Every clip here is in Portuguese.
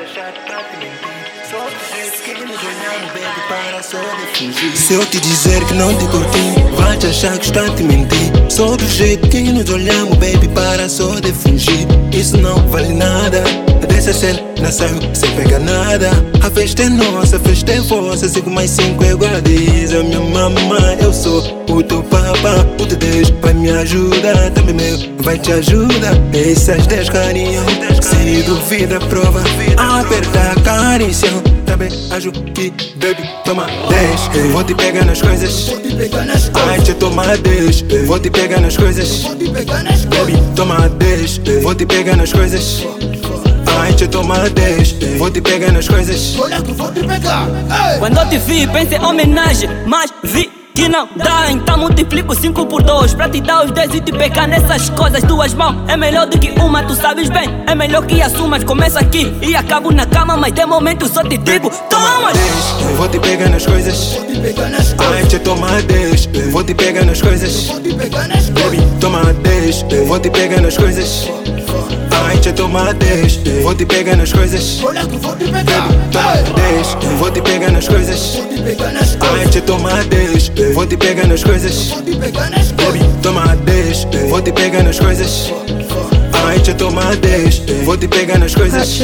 Se eu te dizer que não te curti, vai te achar que está a te mentir. Só do jeito que nos olhamos, baby, para só de fingir. Isso não vale nada. Dessa cena não saiu sem pegar nada. A festa é nossa, a festa é vossa. 5 mais 5 é igual a 10. A minha mamãe, eu sou o teu papá. O teu Deus vai me ajudar, também meu vai te ajudar. Essas 10 carinhas, se duvida, prova. Aperta a carícia, também acho que, baby, toma 10. Vou te pegar nas coisas, ai, te toma 10. Vou te pegar nas coisas, baby, toma 10. Vou te pegar nas coisas, ai, te toma 10. Vou te pegar nas coisas, olha que vou te pegar. Quando eu te vi, pensei homenagem, mas vi que não dá, então multiplico 5 por 2 pra te dar os 10 e te pegar nessas coisas. 2 mãos é melhor do que uma, tu sabes bem. É melhor que assumas, começa aqui e acabo na cama, mas tem momento só te digo, toma 10. Vou te pegar nas coisas, ai, te toma 10. Vou te pegar nas coisas, baby, toma 10. Vou te pegar nas coisas, ai, te toma 10. Vou te pegar nas coisas, olha que vou te pegar. baby, toma 10. Vou te pegar nas coisas, ai, te toma 10. Vou te pegar nas coisas, baby, toma 10. Vou te pegar nas coisas, ai, te toma 10. Vou te pegar nas coisas.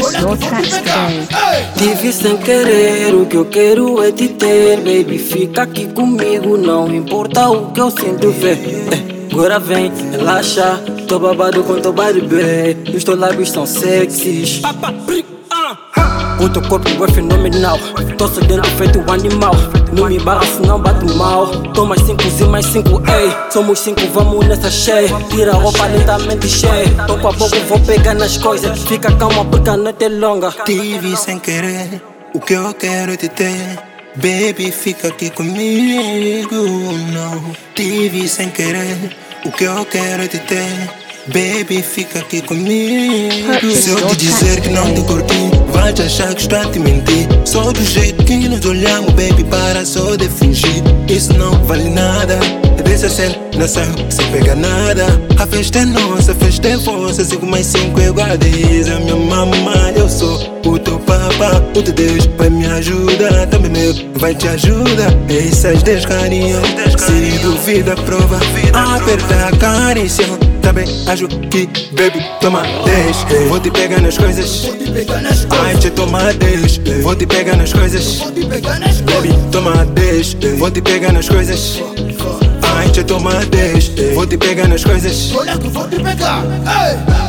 Te vi sem querer, o que eu quero é te ter. Baby, fica aqui comigo, não importa o que eu sinto ver. Agora vem, relaxa, tô babado com teu body, baby. Os teus lábios são sexys. O teu corpo é fenomenal. Tô sedento feito um animal. Não me barra senão bato mal. Toma 5 e mais 5, ei. Somos 5, vamos nessa cheia. Tira a roupa lentamente cheia. Pouco a pouco vou pegar nas coisas. Fica calma porque a noite é longa. Te vi sem querer, o que eu quero é te ter. Baby, fica aqui comigo, não. Te vi sem querer, o que eu quero é te ter. Baby, fica aqui comigo. Se eu te dizer que não te curti, vai te achar que está a te mentir. Só do jeito que nos olhamos, baby, para só de fingir. Isso não vale nada. Dessa cena não saiu sem pegar nada. A festa é nossa, a festa é vossa. 5 mais 5 é igual a 10. A minha mamãe, eu sou o teu papá. O teu Deus vai me ajudar, também meu vai te ajudar. Essas 10 carinhas, se duvida, prova. Aperta a carícia, também acho que, baby, toma 10. Vou te pegar nas coisas, ai, te toma 10. Vou te pegar nas coisas, baby, toma 10. Vou te pegar nas coisas, ai, te toma 10. Vou te pegar nas coisas, olha que vou te pegar.